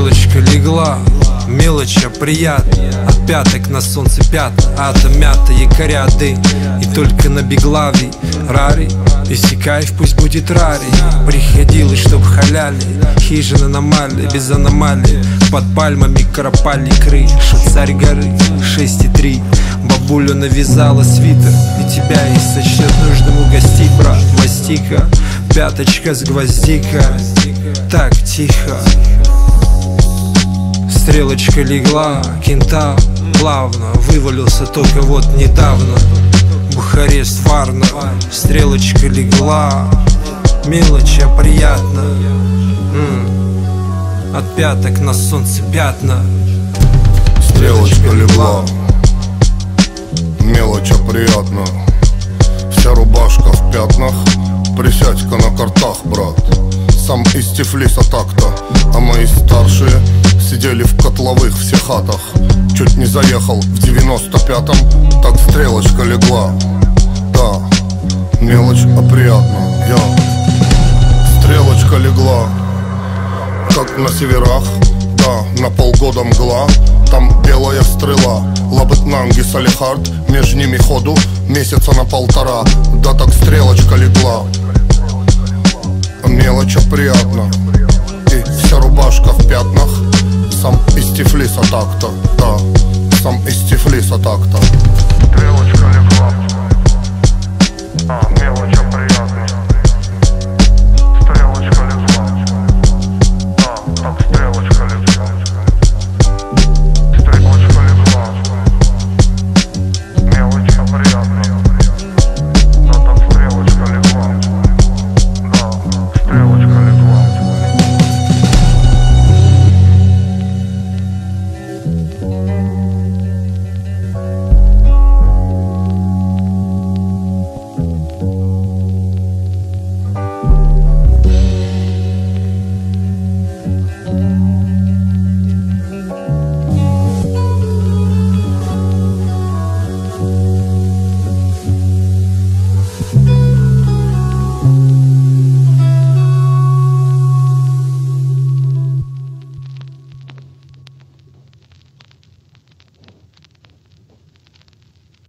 Стрелочка легла, мелочь, а приятно. От пяток на солнце пятна, атом мята, якоря дым. И только на беглавий рари, если кайф, пусть будет рари. Приходилось, чтоб халяли, хижина на мале, без аномалий. Под пальмами карапальни крыша, царь горы, 6,3. Бабуля навязала свитер, и тебя и сочтет нужным угостить, брат. Мастика, пяточка с гвоздика, так тихо. Стрелочка легла, кентавр плавно вывалился только вот недавно. Бухарест, Варна, стрелочка легла, мелочь, а приятно. От пяток на солнце пятна. Стрелочка легла, мелочь, а приятно. Вся рубашка в пятнах, присядь-ка на картах, брат. Сам из Тифлиса так-то, а мои старшие сидели в котловых всех хатах. Чуть не заехал в 95-м, так стрелочка легла. Да, мелочь, а приятно, Стрелочка легла, как на северах, да, на полгода мгла. Там белая стрела, Лабытнанги, Салихард, между ними ходу месяца на 1,5. Да, так стрелочка легла, мелочь, а приятно. И вся рубашка в пятнах, сам из Тифлиса так-то, да, сам из Тифлиса так-то.